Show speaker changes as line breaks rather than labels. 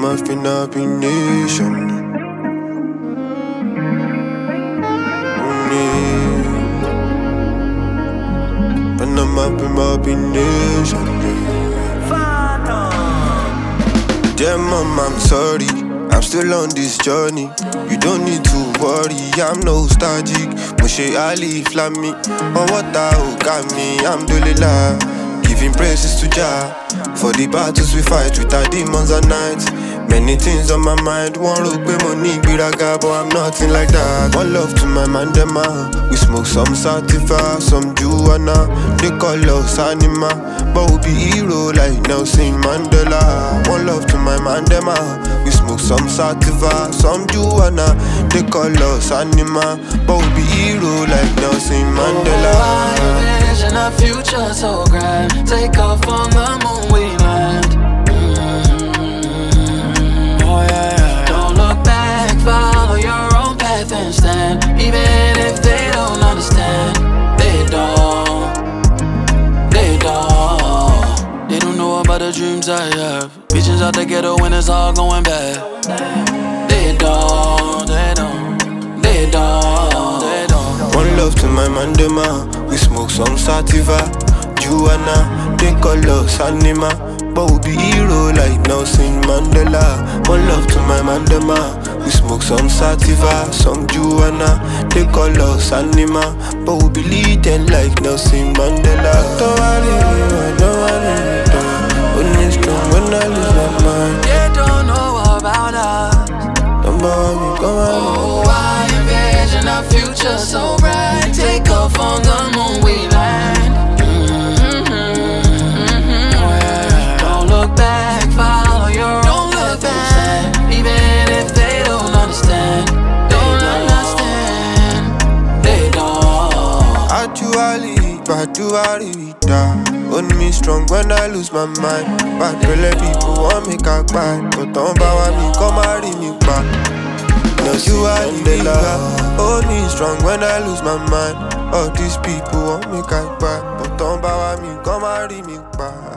Panama finna be nation. Panama be nation. Dear mom, I'm sorry, I'm still on this journey. You don't need to worry, I'm nostalgic. Moshe Ali Flammy, oh what got me, I'm Dolila. Giving praises to Jah for the battles we fight with our demons at night. Many things on my mind, one look with money, biraga, but I'm nothing like that. One love to my mandema. We smoke some sativa, some juana. They call us anima, but we be hero like Nelson Mandela. One love to my mandema. We smoke some sativa, some juana. They call us anima, but we be hero like Nelson Mandela.
Oh, I envision a future so grand. Take off on the moon, we land. Oh yeah. Don't look back, follow your own path and stand. Even if they don't understand, they don't. They don't know about the dreams I have. Visions out the ghetto when it's all going bad. They don't.
One love to my mandema. We smoke some sativa, juana. They call us anima, but we be hero like Nelson Mandela. One love to my mandema. We smoke some sativa, some juana. They call us anima, but we be leading like Nelson Mandela. Don't worry, only strong when I lose my mind.
They don't know about us.
Don't bother me, come on.
Oh, I envision a future so bright. Take off on the moon, we land. Don't look back, follow your own path and stand. Even if they don't understand, they don't.
Actually, only me strong when I lose my mind. Bad belly people want me cock back, but don't bow me, come marry me back. No, you are the love. Only strong when I lose my mind. All these people want me cock back, but don't bow me, come marry me back.